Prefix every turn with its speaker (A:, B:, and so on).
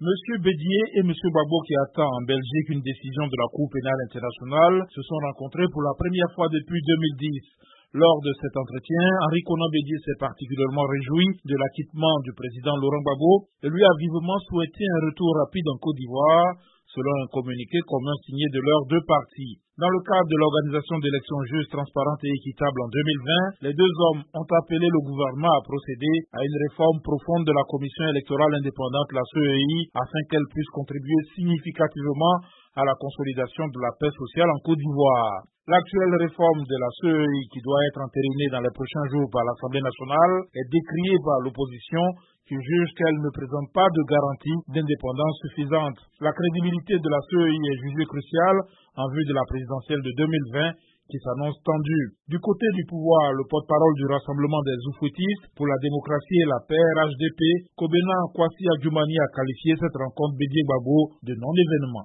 A: Monsieur Bédié et Monsieur Gbagbo, qui attend en Belgique une décision de la Cour pénale internationale, se sont rencontrés pour la première fois depuis 2010. Lors de cet entretien, Henri Konan Bédié s'est particulièrement réjoui de l'acquittement du président Laurent Gbagbo et lui a vivement souhaité un retour rapide en Côte d'Ivoire, selon un communiqué commun signé de leurs deux parties. Dans le cadre de l'organisation d'élections justes, transparentes et équitables en 2020, les deux hommes ont appelé le gouvernement à procéder à une réforme profonde de la Commission électorale indépendante, la CEI, afin qu'elle puisse contribuer significativement à la consolidation de la paix sociale en Côte d'Ivoire. L'actuelle réforme de la CEI, qui doit être entérinée dans les prochains jours par l'Assemblée nationale, est décriée par l'opposition qui juge qu'elle ne présente pas de garantie d'indépendance suffisante. La crédibilité de la CEI est jugée cruciale en vue de la présidentielle de 2020 qui s'annonce tendue. Du côté du pouvoir, le porte-parole du Rassemblement des Oufouettistes pour la démocratie et la paix, RHDP, Kobena Kwasi Adjoumani, a qualifié cette rencontre Bédié Gbagbo de non-événement.